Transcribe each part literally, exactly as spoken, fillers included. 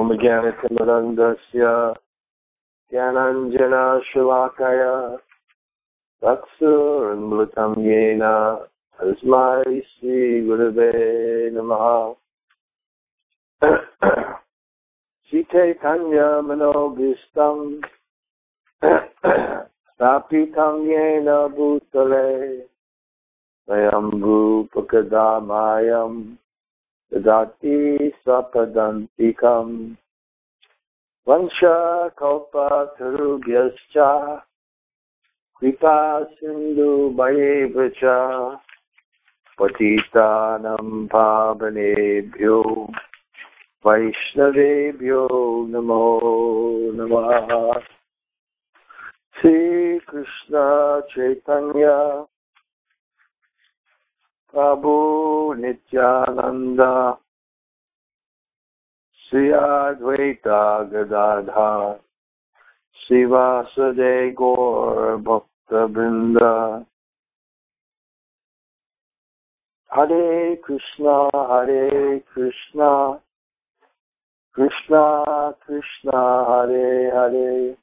Om Jnanatimidandasya Jnananjana Shalakaya Taksurimlutam Yena Tasmai Sri Gurave Namaha. Chaitanya Manobhistam Stapitam Yena Bhutale Swayambhu Pakadamayam Dadati Swapadantikam Vansha Kalpa Tarubhyascha Kripa Sindhu Bhayevacha Patitanam Pavanebhyo Vaishnavebhyo Namo Namaha. Sri Krishna Chaitanya Prabhu Nityananda Sri Advaita Gadadha Srivasade Gaur Bhakta Vrinda. Hare Krishna, Hare Krishna, Krishna Krishna, Hare Hare,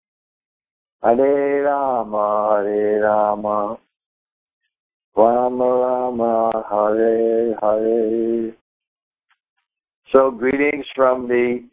Hare Rama, Hare Rama, Rama Rama, Hare Hare. So greetings from the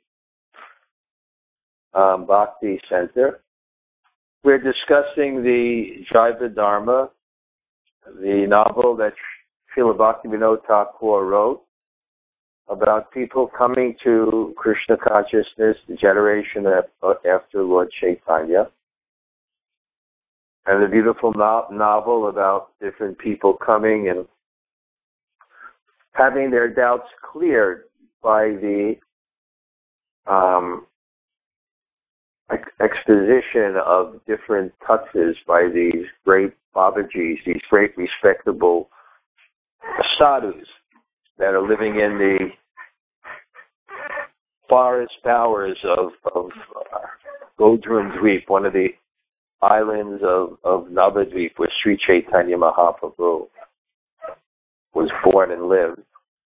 um, Bhakti Center. We're discussing the Jaiva Dharma, the novel that Srila Bhaktivinoda Thakur wrote about people coming to Krishna consciousness, the generation after Lord Chaitanya. And the beautiful no- novel about different people coming and having their doubts cleared by the um, ex- exposition of different touches by these great Babajis, these great respectable sadhus that are living in the forest bowers of, of uh, Godrum Dweep, one of the islands of, of Navadvip, where Sri Chaitanya Mahaprabhu was born and lived.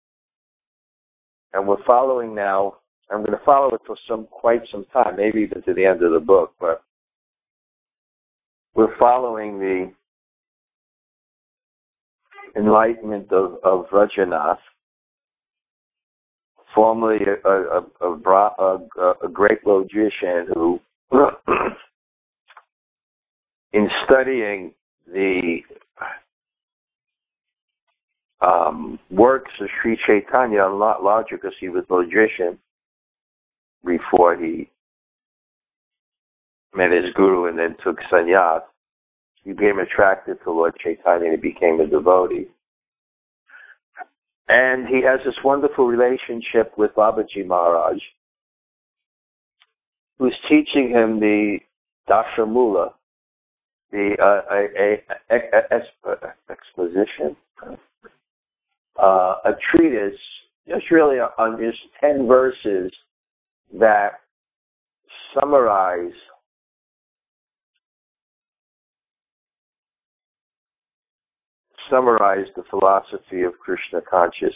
And we're following now, I'm going to follow it for some quite some time, maybe even to the end of the book, but we're following the enlightenment of, of Rajanath, formerly a, a, a, a, a great logician who, in studying the um, works of Sri Chaitanya, a lot larger because he was a logician before he met his guru and then took sannyas, he became attracted to Lord Chaitanya and he became a devotee. And he has this wonderful relationship with Babaji Maharaj, who's teaching him the Dashamula, the uh, a, a, a, a, exposition, uh, a treatise, just really on just ten verses that summarize summarize the philosophy of Krishna consciousness.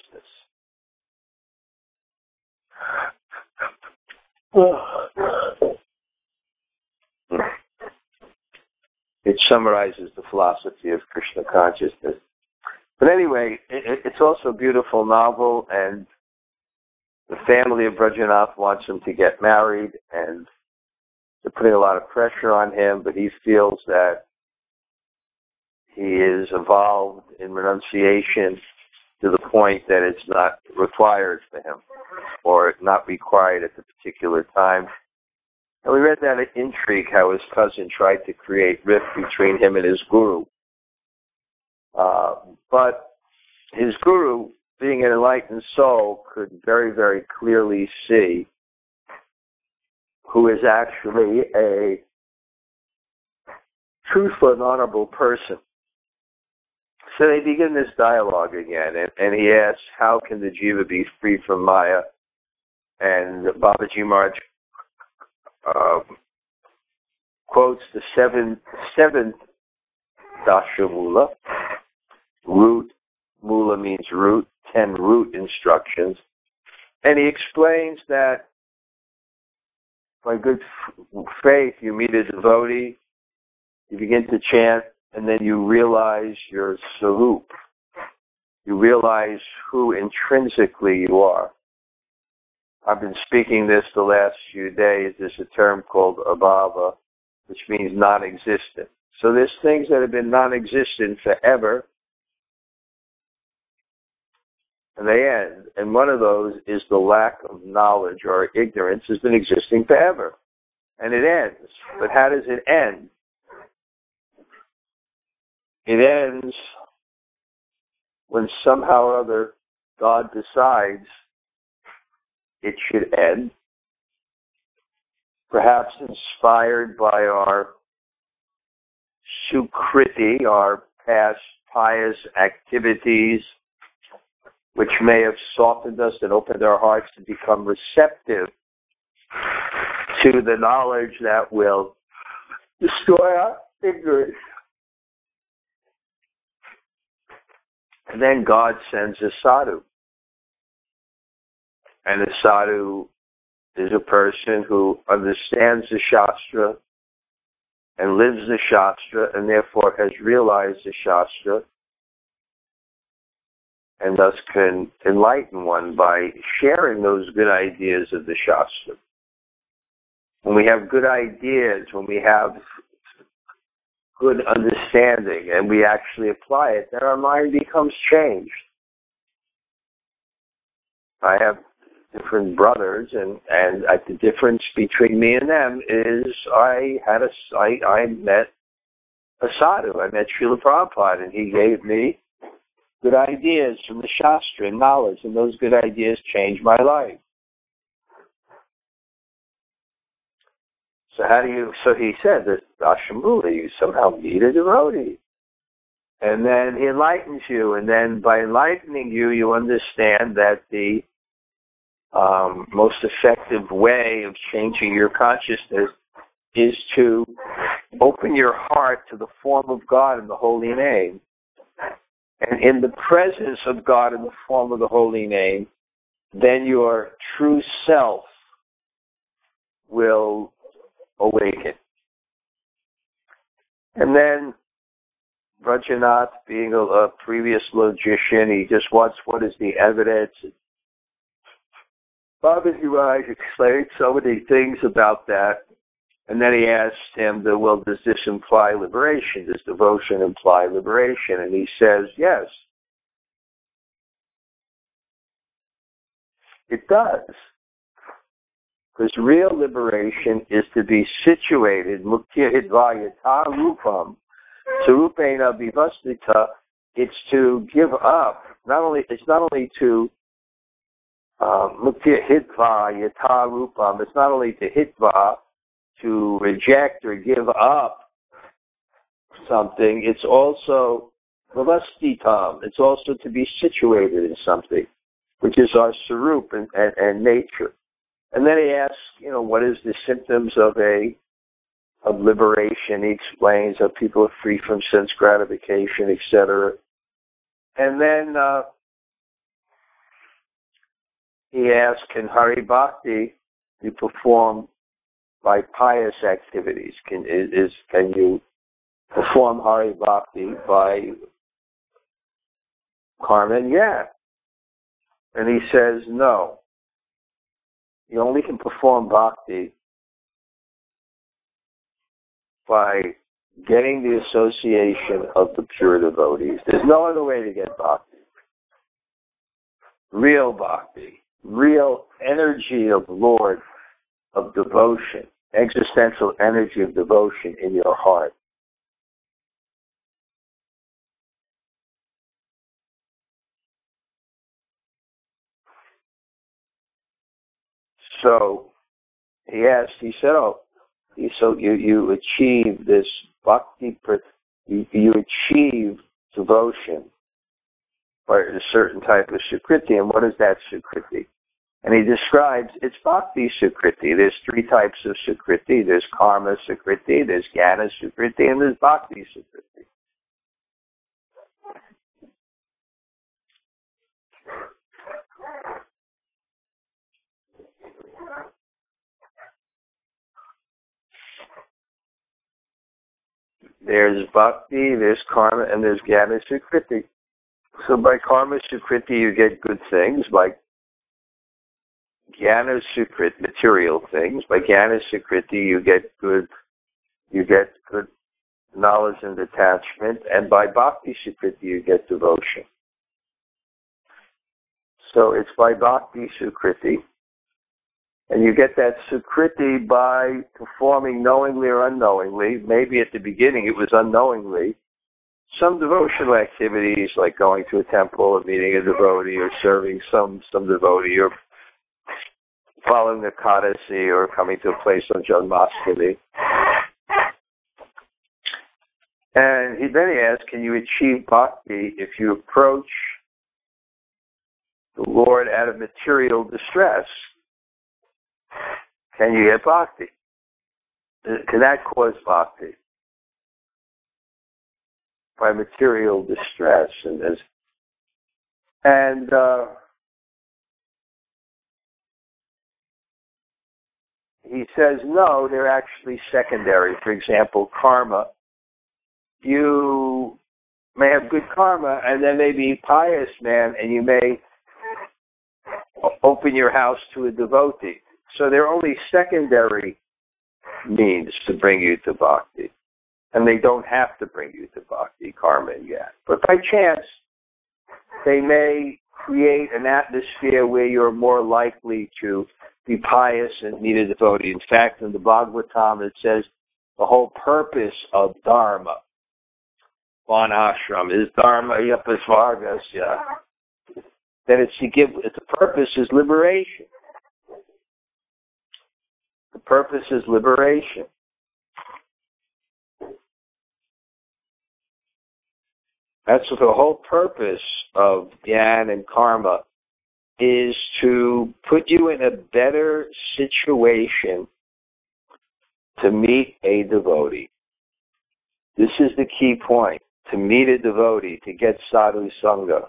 It summarizes the philosophy of Krishna consciousness. But anyway, it, it's also a beautiful novel, and the family of Brajanath wants him to get married, and they're putting a lot of pressure on him, but he feels that he is evolved in renunciation to the point that it's not required for him, or not required at the particular time. And we read that intrigue, how his cousin tried to create rift between him and his guru. Uh, but his guru, being an enlightened soul, could very, very clearly see who is actually a truthful and honorable person. So they begin this dialogue again, and, and he asks, how can the jiva be free from Maya? And Babaji Maharaj uh, quotes the seven, seventh Dashamula. Root, Mula means root, ten root instructions. And he explains that by good f- faith, you meet a devotee, you begin to chant, and then you realize your sarup. You realize who intrinsically you are. I've been speaking this the last few days. There's a term called abhava, which means non-existent. So there's things that have been non-existent forever, and they end. And one of those is the lack of knowledge, or ignorance has been existing forever. And it ends. But how does it end? It ends when somehow or other God decides it should end, perhaps inspired by our sukriti, our past pious activities, which may have softened us and opened our hearts to become receptive to the knowledge that will destroy our ignorance. And then God sends a sadhu. And a sadhu is a person who understands the Shastra and lives the Shastra and therefore has realized the Shastra and thus can enlighten one by sharing those good ideas of the Shastra. When we have good ideas, when we have good understanding and we actually apply it, then our mind becomes changed. I have different brothers, and, and uh, the difference between me and them is I had a, I, I met a sadhu. I met Srila Prabhupada, and he gave me good ideas from the Shastra and knowledge, and those good ideas changed my life. So how do you, so he said that Ashamula, you somehow meet a devotee. And then he enlightens you, and then by enlightening you, you understand that the um, most effective way of changing your consciousness is to open your heart to the form of God in the holy name. And in the presence of God in the form of the holy name, then your true self will awaken. And then Rajanath, being a, a previous logician, he just wants what is the evidence. Babaji Raj explained so many things about that. And then he asked him, well, does this imply liberation? Does devotion imply liberation? And he says, yes. It does. Because real liberation is to be situated, muktya hidvayata rupam, sarupena vivastita. It's to give up. Not only it's not only to muktya hitva yata rupam. It's not only to hitva, to reject or give up something. It's also vivastitam. It's also to be situated in something, which is our sarup and, and, and nature. And then he asks, you know, what is the symptoms of a of liberation? He explains that people are free from sense gratification, et cetera. And then uh, he asks, can Hari Bhakti be performed by pious activities? Can is can you perform Hari Bhakti by karma? Yeah. And he says, no. You only can perform bhakti by getting the association of the pure devotees. There's no other way to get bhakti. Real bhakti, real energy of Lord, of devotion, existential energy of devotion in your heart. So he asked, he said, oh, so you, you achieve this bhakti, you, you achieve devotion by a certain type of sukriti. And what is that sukriti? And he describes, it's bhakti sukriti. There's three types of sukriti. There's karma sukriti, there's jnana sukriti, and there's bhakti sukriti. There's bhakti, there's karma, and there's jnana sukriti. So by karma sukriti, you get good things. By jnana sukriti, material things. By jnana sukriti, you get good, you get good knowledge and detachment. And by bhakti sukriti, you get devotion. So it's by bhakti sukriti. And you get that sukriti by performing knowingly or unknowingly. Maybe at the beginning it was unknowingly. Some devotional activities like going to a temple or meeting a devotee or serving some, some devotee or following the Ekadasi or coming to a place on Janmashtami. And he, then he asked, can you achieve bhakti if you approach the Lord out of material distress? Can you get bhakti? Can that cause bhakti? By material distress. And, and uh, he says, no, they're actually secondary. For example, karma. You may have good karma, and then may be pious man, and you may open your house to a devotee. So they're only secondary means to bring you to bhakti. And they don't have to bring you to bhakti, karma, and jnana. But by chance, they may create an atmosphere where you're more likely to be pious and meet a devotee. In fact, in the Bhagavatam, it says the whole purpose of dharma, Varnashram, is dharma yapasvargasya. That it's to give, the purpose is liberation. The purpose is liberation. That's what the whole purpose of jnana and karma is, to put you in a better situation to meet a devotee. This is the key point, to meet a devotee, to get sadhu sangha.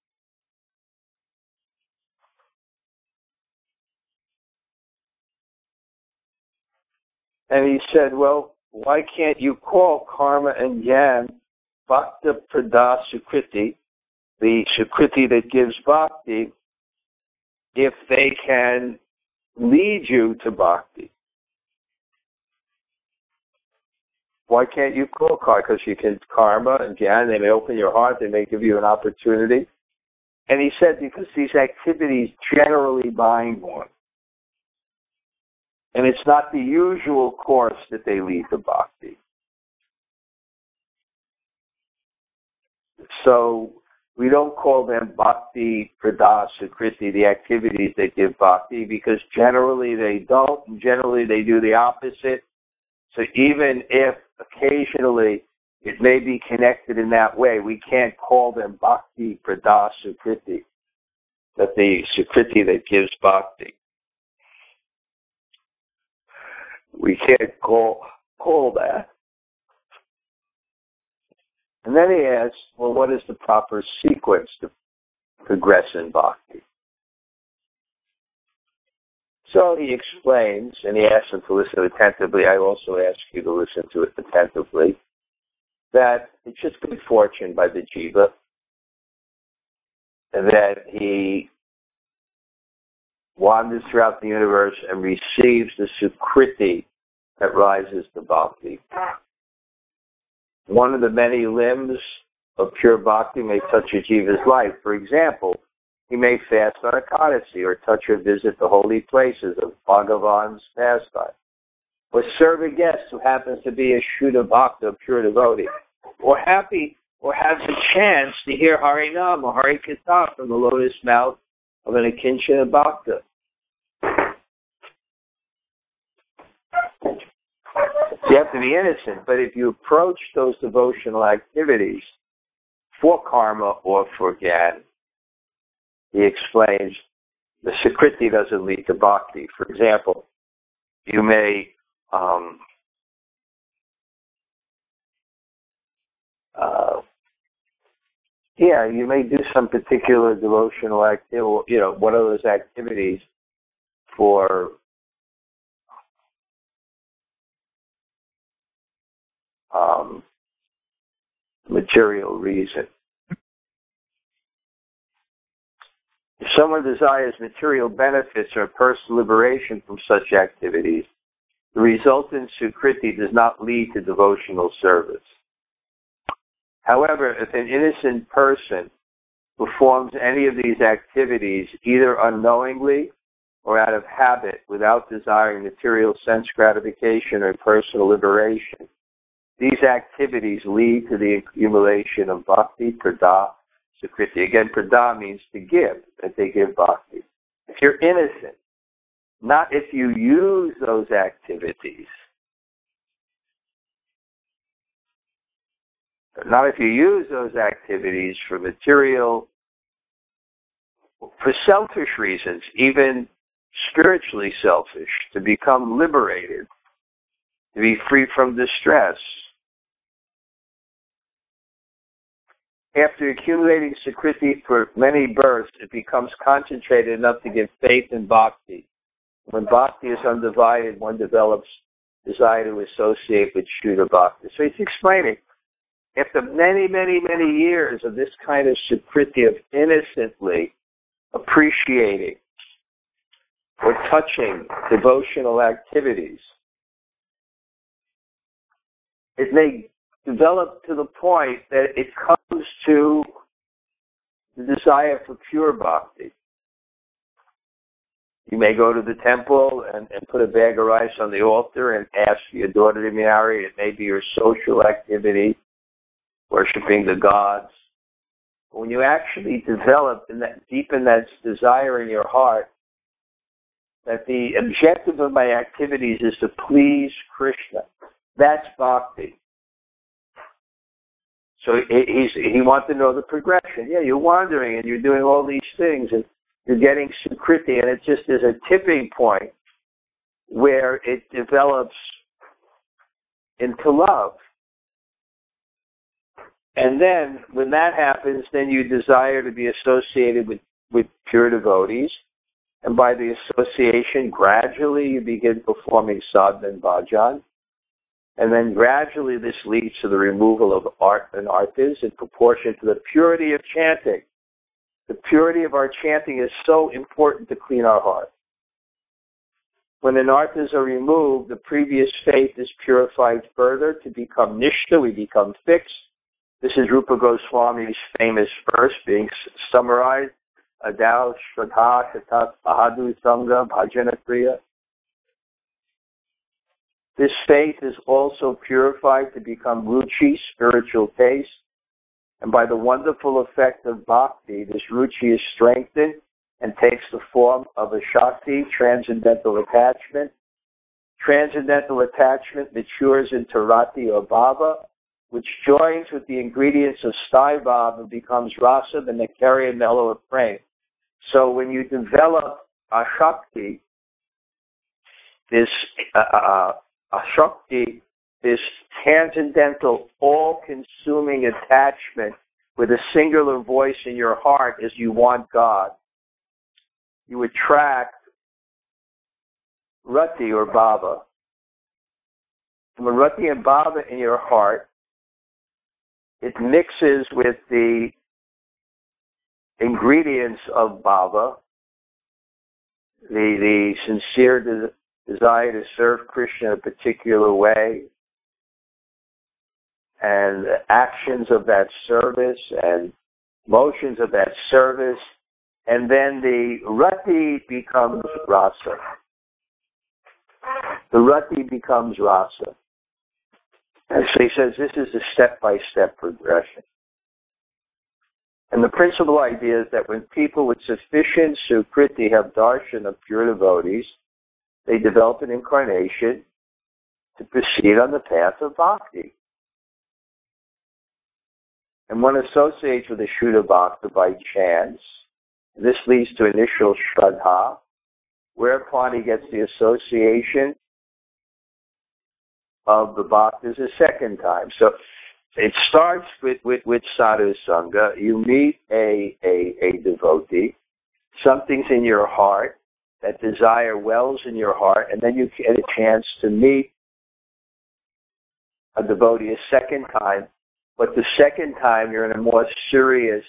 And he said, well, why can't you call karma and jnana bhakti prada sukriti, the sukriti that gives bhakti, if they can lead you to bhakti? Why can't you call karma? Because you can karma and jnana, they may open your heart, they may give you an opportunity. And he said, because these activities generally bind one. And it's not the usual course that they lead to bhakti. So we don't call them bhakti prada sukriti, the activities that give bhakti, because generally they don't, and generally they do the opposite. So even if occasionally it may be connected in that way, we can't call them bhakti prada sukriti, that the sukriti that gives bhakti. We can't call call that. And then he asks, well, what is the proper sequence to progress in bhakti? So he explains, and he asks him to listen attentively. I also ask you to listen to it attentively, that it's just good fortune by the jiva, and that he wanders throughout the universe and receives the sukriti that rises to bhakti. One of the many limbs of pure bhakti may touch a jiva's life. For example, he may fast on Ekadasi, or touch or visit the holy places of Bhagavan's pastime, or serve a guest who happens to be a Shuddha Bhakta, a pure devotee, or happy, or have the chance to hear Harinam or Hari Katha from the lotus mouth of an Akinchana Bhakta. You have to be innocent, but if you approach those devotional activities for karma or for jnana, he explains, the sukriti doesn't lead to bhakti. For example, you may um, uh, yeah, you may do some particular devotional activity, you know, one of those activities for um, material reason. If someone desires material benefits or personal liberation from such activities, the resultant sukriti does not lead to devotional service. However, if an innocent person performs any of these activities either unknowingly or out of habit without desiring material sense gratification or personal liberation, these activities lead to the accumulation of bhakti, prada, sukriti. Again, prada means to give, that they give bhakti. If you're innocent, not if you use those activities, not if you use those activities for material, for selfish reasons, even spiritually selfish, to become liberated, to be free from distress. After accumulating sukriti for many births, it becomes concentrated enough to give faith in bhakti. When bhakti is undivided, one develops desire to associate with Shuddha Bhakti. So he's explaining, after many, many, many years of this kind of sukriti of innocently appreciating or touching devotional activities, it may develop to the point that it comes to the desire for pure bhakti. You may go to the temple and, and put a bag of rice on the altar and ask for your daughter to be married. It may be your social activity, worshiping the gods. But when you actually develop and that, deepen that desire in your heart, that the objective of my activities is to please Krishna, that's bhakti. So he, he's, he wants to know the progression. Yeah, you're wandering and you're doing all these things and you're getting sukriti, and it just is a tipping point where it develops into love. And then when that happens, then you desire to be associated with, with pure devotees. And by the association, gradually you begin performing sadhana and bhajan. And then gradually this leads to the removal of art and arthas in proportion to the purity of chanting. The purity of our chanting is so important to clean our heart. When the arthas are removed, the previous faith is purified further to become nishta, we become fixed. This is Rupa Goswami's famous verse being summarized. Adao Shraddha Shatat Ahadu Sangha Bhajana Kriya. This faith is also purified to become ruchi, spiritual taste. And by the wonderful effect of bhakti, this ruchi is strengthened and takes the form of a shakti, transcendental attachment. Transcendental attachment matures into rati or bhava, which joins with the ingredients of sthai bhava and becomes rasa, the nectarian mellow of prema. So when you develop a shakti, this uh, uh, a shakti, this transcendental, all-consuming attachment with a singular voice in your heart as you want God, you attract rati or bhava. And when rati and bhava in your heart, it mixes with the ingredients of bhava, the, the sincere de- desire to serve Krishna in a particular way, and the actions of that service and motions of that service, and then the rati becomes rasa. The rati becomes rasa. And so he says this is a step-by-step progression. And the principal idea is that when people with sufficient sukriti have darshan of pure devotees, they develop an incarnation to proceed on the path of bhakti. And one associates with the Shuddha Bhakti by chance. This leads to initial shraddha, whereupon he gets the association of the bhaktas a second time. So it starts with, with, with sadhu sangha. You meet a, a, a devotee. Something's in your heart. That desire wells in your heart. And then you get a chance to meet a devotee a second time But the second time, you're in a more serious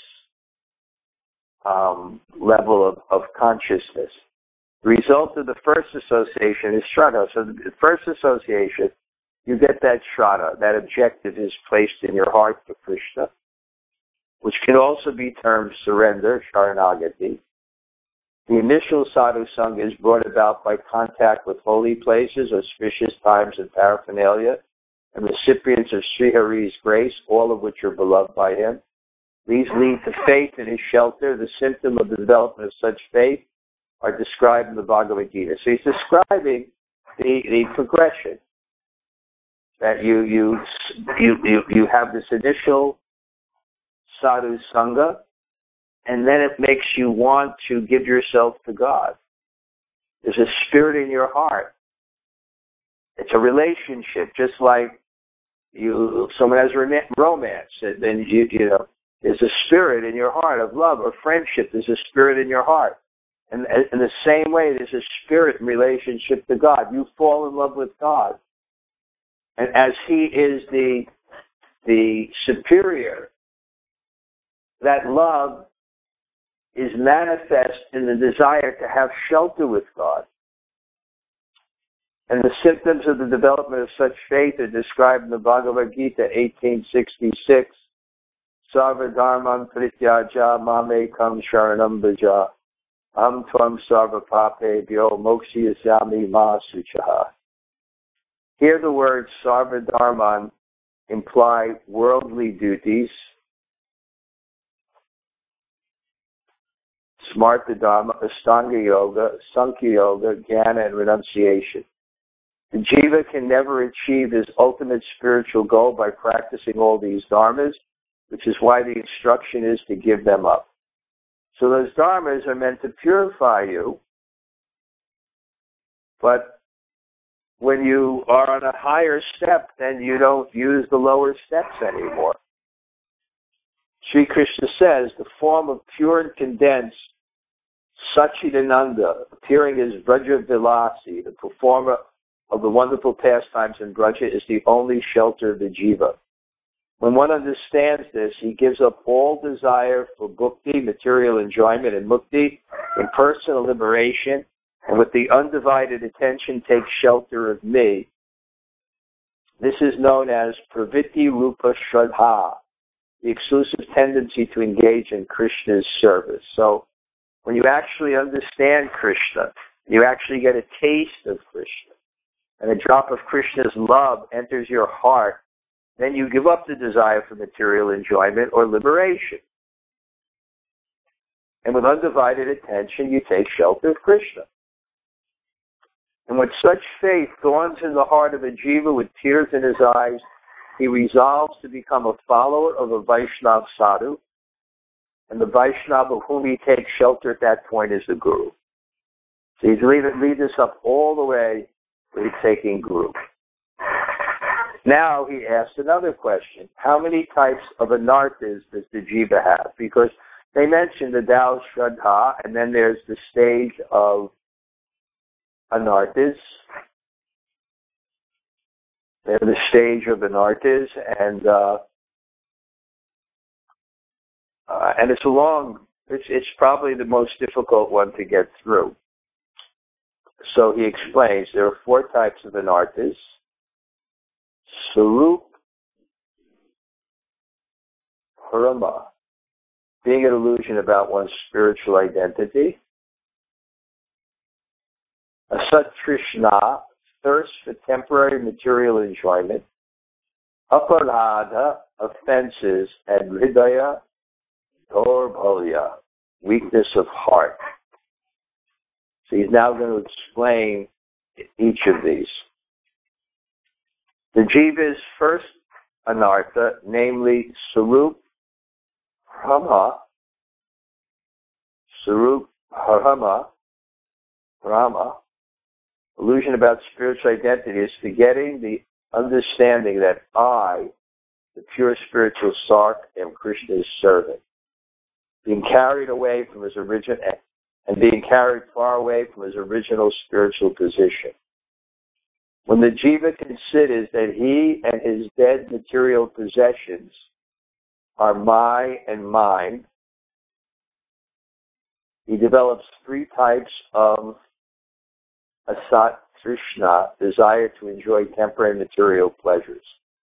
um, level of, of consciousness. The result of the first association is Shraddha. So the first association, you get that Shraddha. That objective is placed in your heart for Krishna, which can also be termed surrender, Sharanagati. The initial sadhu sangha is brought about by contact with holy places, auspicious times, and paraphernalia, and recipients of Sri Hari's grace, all of which are beloved by him. These lead to faith in his shelter. The symptom of the development of such faith are described in the Bhagavad Gita. So he's describing the, the progression that you you you you, you have this initial sadhu sangha, and then it makes you want to give yourself to God. There's a spirit in your heart. It's a relationship, just like you someone has romance, and then you you know there's a spirit in your heart of love or friendship. There's a spirit in your heart. And in the same way, there's a spirit in relationship to God. You fall in love with God. And as he is the, the superior, that love is manifest in the desire to have shelter with God. And the symptoms of the development of such faith are described in the Bhagavad Gita, eighteen sixty-six. Sarva dharman prityaja mamekam sharanam bhaja. Am tvam sarva papebhyo mokshyasyami ma suchaha. Here the words sarva dharman imply worldly duties. Smarta dharma, Astanga yoga, Sankhya yoga, jnana, and renunciation. The jiva can never achieve his ultimate spiritual goal by practicing all these dharmas, which is why the instruction is to give them up. So those dharmas are meant to purify you, but when you are on a higher step, then you don't use the lower steps anymore. Sri Krishna says the form of pure and condensed Sachidananda, appearing as Braja Vilasi, the performer of the wonderful pastimes in Braja, is the only shelter of the jiva. When one understands this, he gives up all desire for bhukti, material enjoyment, and mukti, in personal liberation, and with the undivided attention takes shelter of me. This is known as pravritti rupa shraddha, the exclusive tendency to engage in Krishna's service. So when you actually understand Krishna, you actually get a taste of Krishna, and a drop of Krishna's love enters your heart, then you give up the desire for material enjoyment or liberation. And with undivided attention, you take shelter of Krishna. And with such faith dawns in the heart of a jiva with tears in his eyes, he resolves to become a follower of a Vaishnava sadhu, and the Vaishnava of whom he takes shelter at that point is the Guru. So he's leading lead us up all the way to he's taking Guru. Now he asks another question. How many types of anarthas does the jiva have? Because they mentioned the Tao Shraddha, and then there's the stage of anarthas. There's the stage of anarthas, and uh, uh, and it's a long, it's, it's probably the most difficult one to get through. So he explains there are four types of anarthas. Sarup Parama, being an illusion about one's spiritual identity. Asat Trishna, thirst for temporary material enjoyment. Aparadha, offenses. And Hridaya, Daurbalya, weakness of heart. So he's now going to explain each of these. The jiva's first anartha, namely Sarup Brahma, Sarup Brahma, Brahma, illusion about spiritual identity, is forgetting the understanding that I, the pure spiritual Sark, am Krishna's servant, being carried away from his original and being carried far away from his original spiritual position. When the jiva considers that he and his dead material possessions are my and mine. He develops three types of asat trishna, desire to enjoy temporary material pleasures.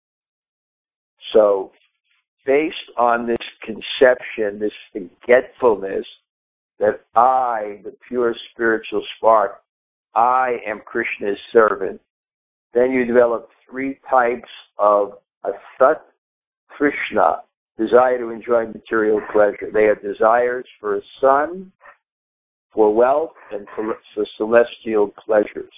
So, based on this conception, this forgetfulness that I, the pure spiritual spark, I am Krishna's servant, then you develop three types of asat trishna, desire to enjoy material pleasure. They have desires for a son, for wealth, and for, for celestial pleasures.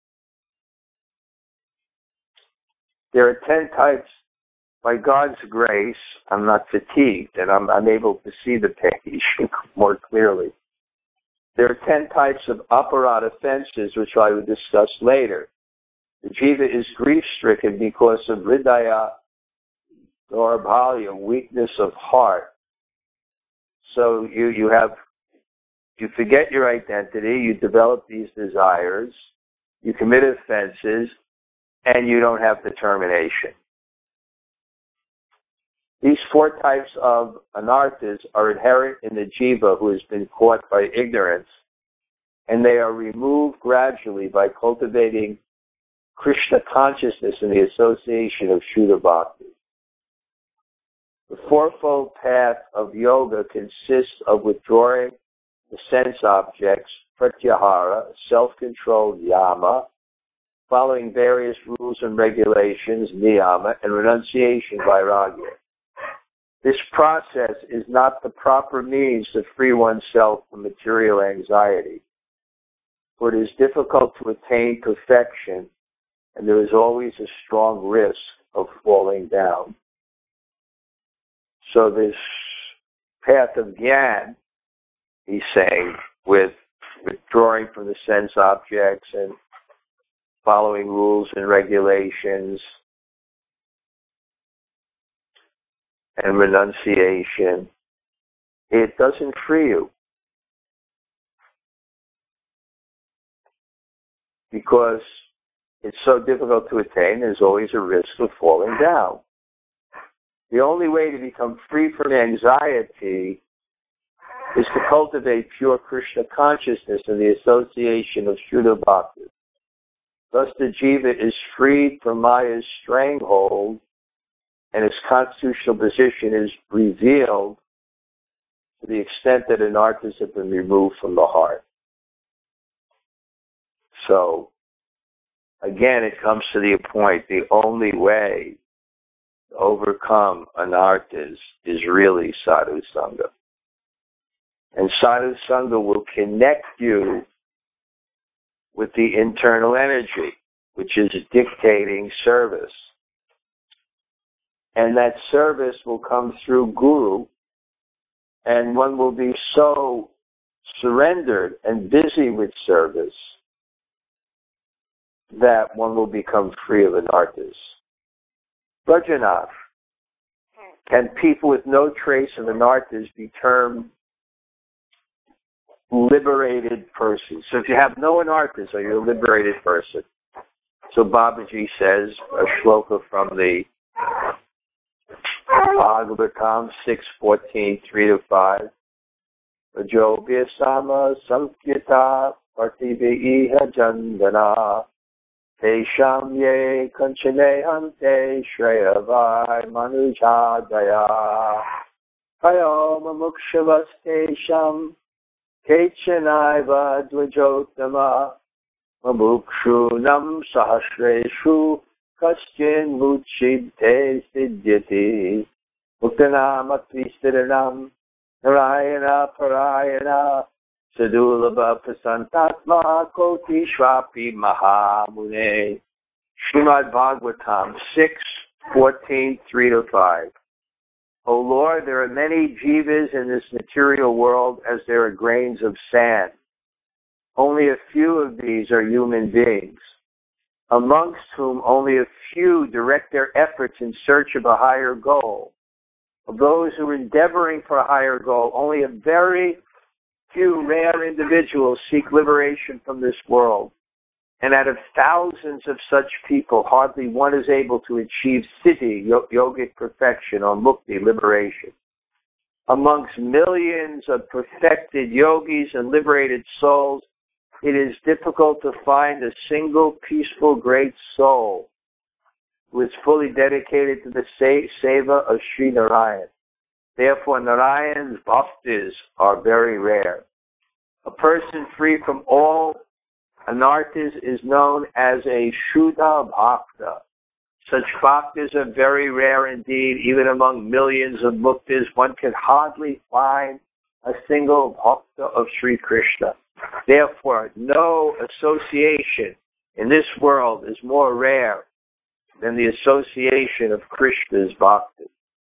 There are ten types. By God's grace, I'm not fatigued, and I'm, I'm able to see the page more clearly. There are ten types of aparad offenses, which I will discuss later. The jiva is grief-stricken because of hridaya, darbhalya, weakness of heart. So you, you have, you forget your identity, you develop these desires, you commit offenses, and you don't have determination. These four types of anarthas are inherent in the jiva who has been caught by ignorance, and they are removed gradually by cultivating Krishna consciousness in the association of Shuddha Bhakti. The fourfold path of yoga consists of withdrawing the sense objects, pratyahara, self-control, yama, following various rules and regulations, niyama, and renunciation, vairagya. This process is not the proper means to free oneself from material anxiety, for it is difficult to attain perfection, and there is always a strong risk of falling down. So this path of Gyan, he's saying, with withdrawing from the sense objects and following rules and regulations, and renunciation, it doesn't free you. Because it's so difficult to attain, there's always a risk of falling down. The only way to become free from anxiety is to cultivate pure Krishna consciousness in the association of Shuddha Bhakti. Thus the jiva is freed from Maya's stranglehold, and its constitutional position is revealed to the extent that anarthas have been removed from the heart. So, again, it comes to the point, the only way to overcome anarthas is really sadhu sangha. And sadhu sangha will connect you with the internal energy, which is dictating service. And that service will come through guru, and one will be so surrendered and busy with service that one will become free of anarthas. Brajanath, can people with no trace of anarthas be termed liberated persons? So if you have no anarthas, are you a liberated person? So Babaji says, a shloka from the Bhagavatam six fourteen, three to five. Ajobhya sama samkyata partibhiha jandana tesham ye kanchane hante shreyavai manujadaya kayoma mukshavas tesham kechanaiva dvajotama mamukshunam sahasreshu kaschin muchibte siddhyati muktanam narayana parayana sadulabha prasantatma koti shvapi mahamune. Srimad Bhagavatam six fourteen, three to five. O Lord, there are many jivas in this material world as there are grains of sand. Only a few of these are human beings, amongst whom only a few direct their efforts in search of a higher goal. Of those who are endeavoring for a higher goal, only a very few rare individuals seek liberation from this world. And out of thousands of such people, hardly one is able to achieve siddhi, yogic perfection, or mukti, liberation. Amongst millions of perfected yogis and liberated souls, it is difficult to find a single peaceful great soul who is fully dedicated to the seva of Sri Narayan. Therefore, Narayan's bhaktas are very rare. A person free from all anarthas is known as a Shuddha Bhakta. Such bhaktas are very rare indeed. Even among millions of muktas, one can hardly find a single bhakta of Sri Krishna. Therefore, no association in this world is more rare than the association of Krishna's bhaktas.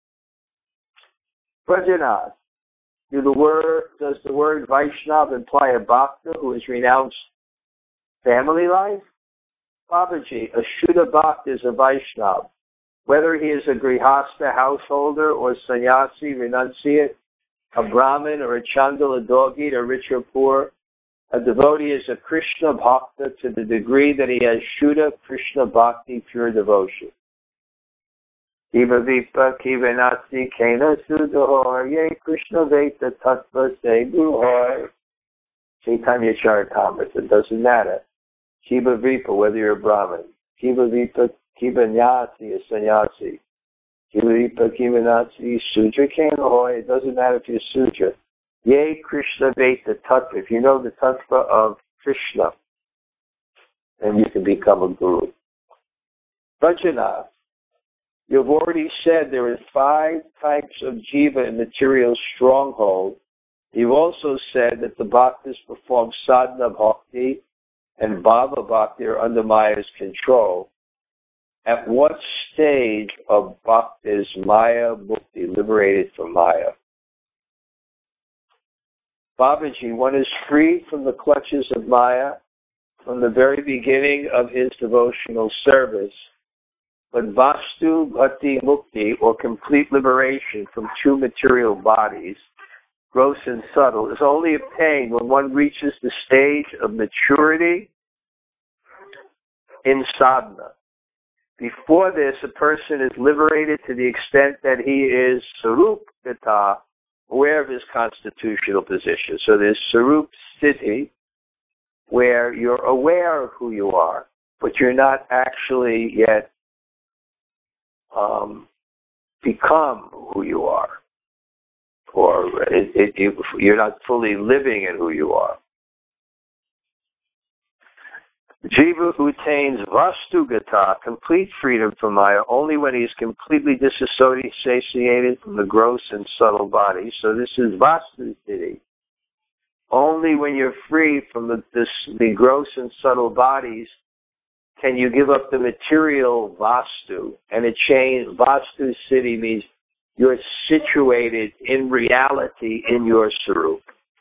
Prajanath, do the word, does the word Vaishnav imply a bhakta who has renounced family life? Babaji, a Shuddha Bhakta is a Vaishnav. Whether he is a Grihastha householder or sannyasi, renunciate, a Brahmin or a Chandala, a doggy, a rich or poor, a devotee is a Krishna Bhakta to the degree that he has Shuddha Krishna Bhakti, pure devotion. Kiva Vipa, Kiva Nasi, Kena Sudhor, Ye Krishna Veta Tattva Se Guhor. Chaitanya Charitamrita, it doesn't matter. Kiva Vipa, whether you're a Brahmin. Kiva Vipa, Kiva Nyasi, a sannyasi. Kiva Vipa, Kiva Nasi, Sudra Kena Hoy, it doesn't matter if you're Sudra. Ye Krishna Veta Tattva, if you know the Tattva of Krishna, then you can become a guru. Bhajanath, you've already said there are five types of jiva in material stronghold. You've also said that the bhaktas perform sadhana bhakti and bhava bhakti are under Maya's control. At what stage of bhakti is Maya mukti, liberated from Maya? Babaji, one is free from the clutches of Maya from the very beginning of his devotional service. But Vastu Bhati Mukti, or complete liberation from two material bodies, gross and subtle, is only obtained when one reaches the stage of maturity in sadhana. Before this, a person is liberated to the extent that he is Sarup Gata, aware of his constitutional position. So there's Sarup Sthiti, where you're aware of who you are, but you're not actually yet Um, become who you are, or it, it, it, you're not fully living in who you are. Jiva who attains Vastugata, complete freedom from Maya, only when he is completely disassociated from the gross and subtle body. So this is Vastu-Sthiti. Only when you're free from the, this, the gross and subtle bodies can you give up the material vastu, and it changed. Vastu Siddhi means you're situated in reality in your sarup.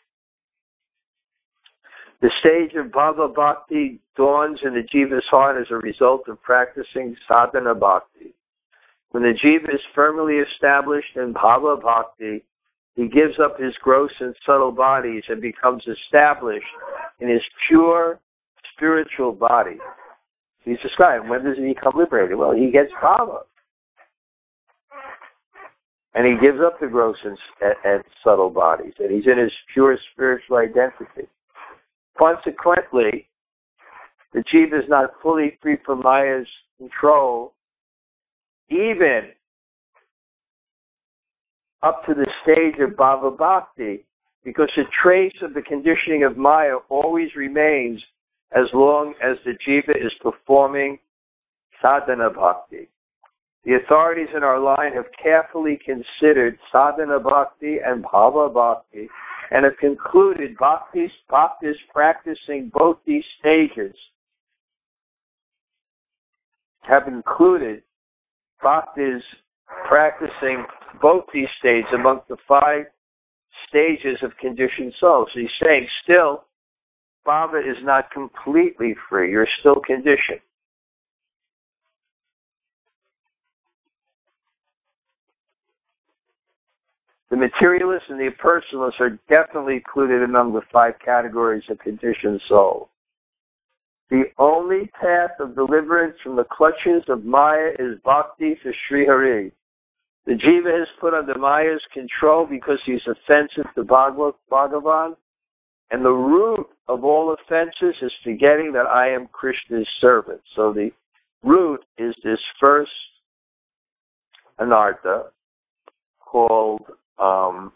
The stage of Bhava Bhakti dawns in the jiva's heart as a result of practicing sadhana bhakti. When the jiva is firmly established in Bhava Bhakti, he gives up his gross and subtle bodies and becomes established in his pure spiritual body. He's describing, when does he become liberated? Well, he gets bhava. And he gives up the gross and, and subtle bodies, and he's in his pure spiritual identity. Consequently, the jiva is not fully free from Maya's control, even up to the stage of Bhava Bhakti, because a trace of the conditioning of Maya always remains as long as the jiva is performing sadhana bhakti. The authorities in our line have carefully considered sadhana bhakti and bhava bhakti and have concluded bhaktis, bhaktis practicing both these stages have included bhaktis practicing both these stages amongst the five stages of conditioned souls. So he's saying still, Bhava is not completely free. You're still conditioned. The materialists and the impersonalists are definitely included among the five categories of conditioned soul. The only path of deliverance from the clutches of Maya is bhakti for Sri Hari. The jiva is put under Maya's control because he's offensive to Bhagavan, and the root of all offenses is forgetting that I am Krishna's servant. So the root is this first anartha called um,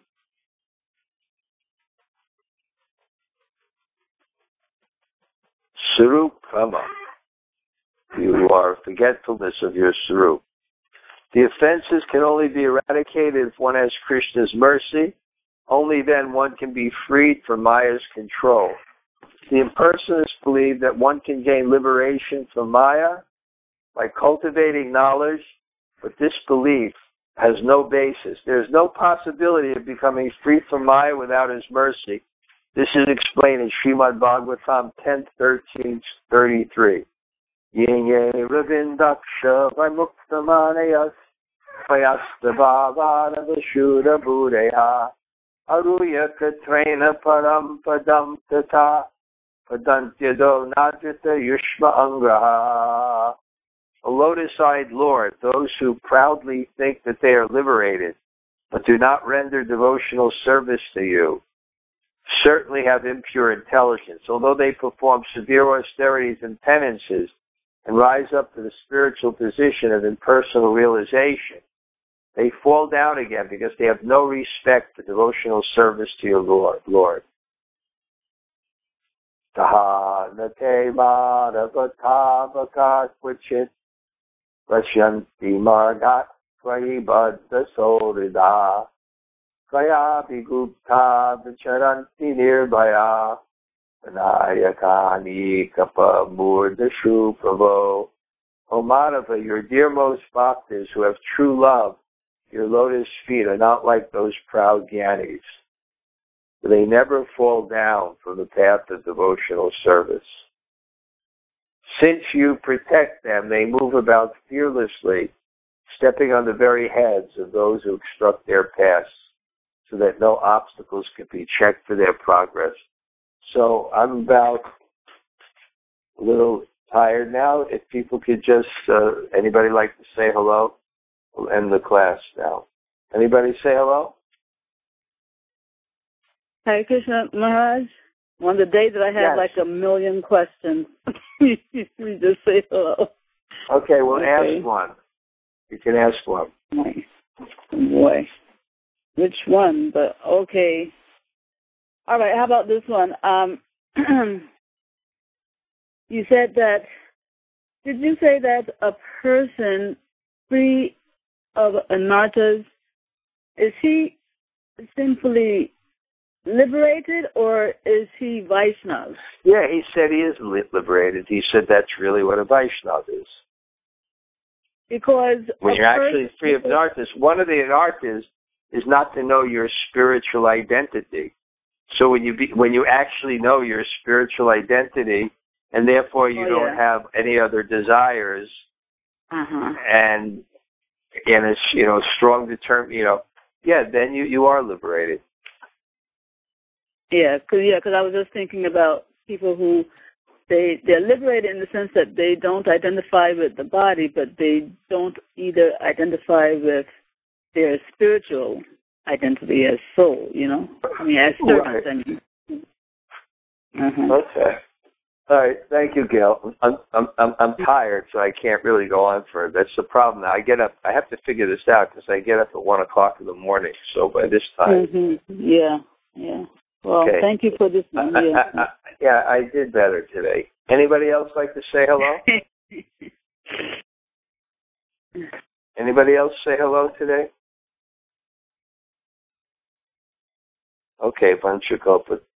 Sarupama. You are forgetfulness of your Sarup. The offenses can only be eradicated if one has Krishna's mercy. Only then one can be freed from Maya's control. The impersonalists believe that one can gain liberation from Maya by cultivating knowledge, but this belief has no basis. There is no possibility of becoming free from Maya without his mercy. This is explained in Srimad Bhagavatam ten thirteen thirty-three. Yenye Ravindaksha Vaimuktamanayas Payastabhavana Vashuddha Buddha Aruya Katrena Param Padam Tata Padantyado Nadrata Yushma Angraha. A lotus-eyed Lord, those who proudly think that they are liberated, but do not render devotional service to you, certainly have impure intelligence. Although they perform severe austerities and penances and rise up to the spiritual position of impersonal realization, they fall down again because they have no respect for devotional service to your Lord. Lord. Tahanate madhavatavaka swachit Vashyanti margat svayibadda sorida Kaya bigupta vicharanti nirbhaya Vinayakani kapa murdashu pravo. O Madhava, your dearmost bhaktas who have true love, your lotus feet are not like those proud gyanis. They never fall down from the path of devotional service. Since you protect them, they move about fearlessly, stepping on the very heads of those who obstruct their paths, so that no obstacles can be checked for their progress. So I'm about a little tired now. If people could just, uh, anybody like to say hello? We'll end the class now. Anybody say hello? Hare Krishna Maharaj. On the day that I have Yes. like a million questions, we just say hello. Okay, well, Okay. ask one. You can ask one. Boy. Boy. Which one? But okay. All right, how about this one? Um, you said that, did you say that a person free of anarthas, is he simply liberated or is he Vaishnav? Yeah, he said he is li- liberated. He said that's really what a Vaishnav is. Because When a you're actually person- free of anarthas, one of the anarthas is not to know your spiritual identity. So when you be, when you actually know your spiritual identity, and therefore you Oh, don't yeah. have any other desires, Uh-huh. and and it's, you know, strong determined, you know, yeah, then you, you are liberated. Yeah, because yeah, cause I was just thinking about people who they they're liberated in the sense that they don't identify with the body, but they don't either identify with their spiritual identity as soul. You know, I mean as servants. Right. I mean. Uh-huh. Okay. All right. Thank you, Gail. I'm I'm I'm I'm tired, so I can't really go on further. That's the problem. Now I get up. I have to figure this out because I get up at one o'clock in the morning. So by this time. Mm-hmm. Yeah. Yeah. Well, Okay. thank you for this one. I, Yeah. I, I, yeah, I did better today. Anybody else like to say hello? Anybody else say hello today? Okay, Vanchukopa.